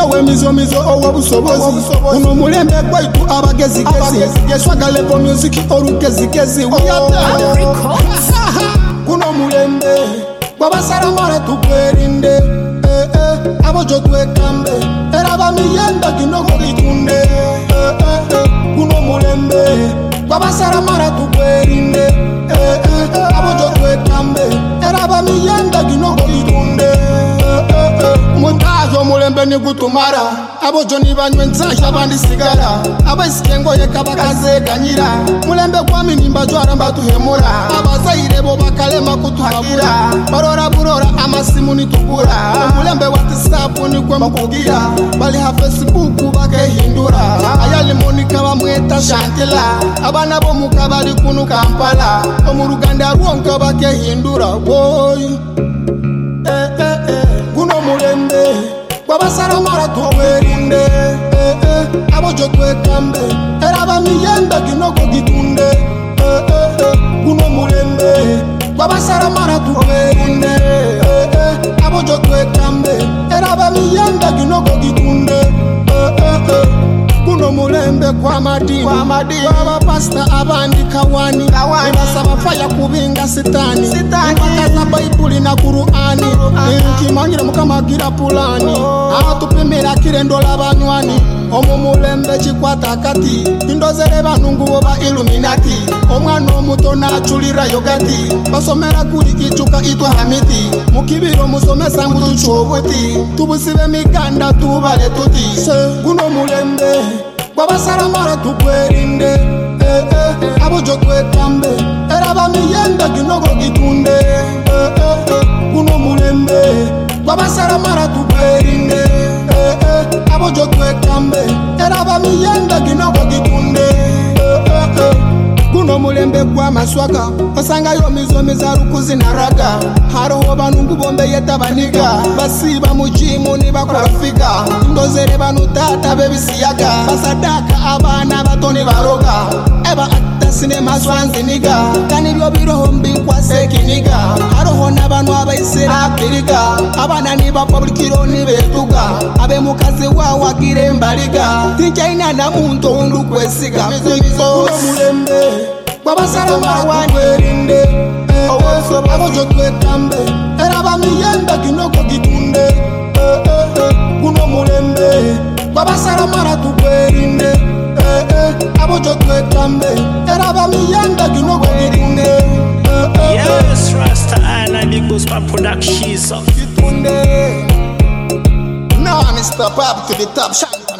nyowe mizo owa busobozi uno mulembe gwaitu abagezi yeswagale po music orugezi kuno mulembe gwabasara mara tukwerinde abojo twekambe era bamiyenda kinogo bitunde kuno mulembe gwabasara mara tukwerinde abojo twekambe era bamiyenda kinogo bitunde muntajo mulembe ni gutumara abojo ni banywe nzasha bandi sigara abasikengo yekabakaze kanyira mulembe kwa minimba jwara mbatuhemura abazaire bo bakalema kutuhabura barora burora amasimu nitukura mulembe wa WhatsApp ni kwa makugira bali ha Facebook bakehindura ayali monika bamweta Shantila abana bo mukabari kunu Kampala omuruganda rwonka bakehindura boy kuno mulembe gwabasara mara tukwerinde abojo twekambe era bamiyenda kinogo gitunde kuno mulembe gwabasara mara tukwerinde abojo twekambe era bamiyenda kinogo gitunde kuno mulembe kwa madi baba pasta abandi kawani basaba faya kubinga sitani bakaza Bible na Qur'ani kimanyira mukamagira pulani atupimira kirendo labanywani omu mulembe chikwata kati indozere banungu bo ba Illuminati omwana omuto nachulira yogati basomera kuri kicuka itwa Hamiti mukibiro musomesa ngutu choboti tubusibe miganda tubale tuti kuno mulembe gwabasara mara tukwerinde abojo twekambe era bamiyenda kinogo gitunde kuno mulembe gwabasara mara tukwerinde abojo twekambe era bamiyenda kinogo gitunde kuno mulembe kwa maswaka osanga yo mizo rukuzi naraga haroho banungu bombe yetabaniga basiba mujimu ni bakurafika ndozere banu tata bebisiyaga basadaka abana batoni baroga eba atasine swanzi niga kani byo biroho mbi kwa sekiniga haroho nabanu abayisera akiriga abana ni ba publikiro ni betuga abe mukazi wawe agire mbaliga tinjaina na muntu undu kwesiga mizo mulembe gwabasara mara tukwerinde abojo twekambe era bamiyenda kinogo gitunde kuno mulembe gwabasara mara tukwerinde abojo twekambe era bamiyenda kinogo gitunde yes Rasta and Big Boss Productions gitunde now Mr. Pop to the top.